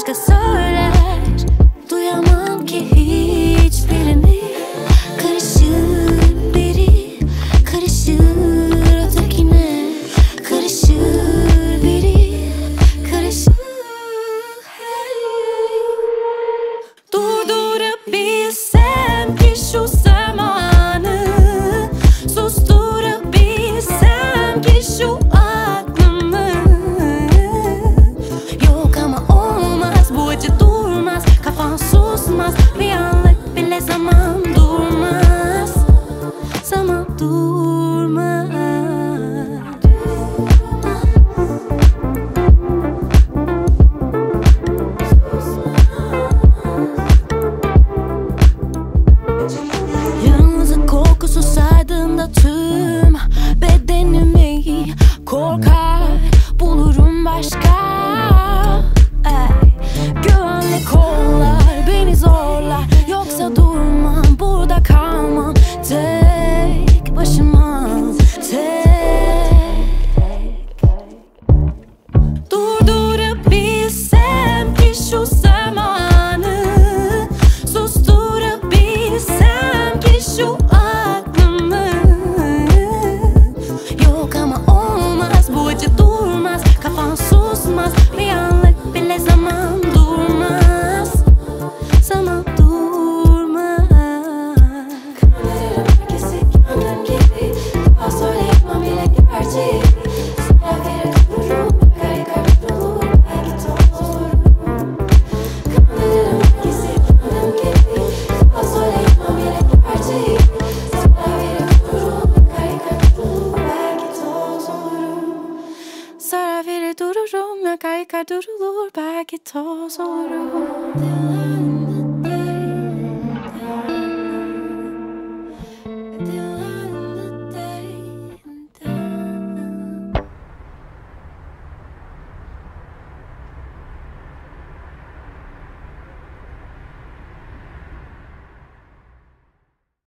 başka söyler. Duyamam ki hiçbirini. Karışır biri, karışır ötekine. Karışır biri, karışır. Durdurabilsem ki şu zamanı, susturabilsem ki şu aklımı. Yok ama olmaz, bu acı durmaz, kafan susmaz. Bir anlık bile zaman durmaz, zaman durmaz. Yalnızlık kokusu sardığında tüm bedenimi, korkar bulurum başka. Güvenli kollar beni zorlar, yoksa durmam, burada kalmam tek başıma, tek. Durdurabilsem ki şu zamanı, susturabilsem ki şu aklımı. Yok ama olmaz, bu acı durmaz, kafan susmaz. Bir anlık bile zaman durmaz, zaman durmaz. Kanlarım kesik yandım gibi, daha söyleyemem bile gerçeği. Sonra verir dururum, yakar durulur, belki toz olurum. Kanlarım kesik yandım gibi, daha söyleyemem bile gerçeği. Sonra verir dururum, yakar durulur, belki toz olurum. Sonra verir dururum, yakar durulur, belki toz olurum.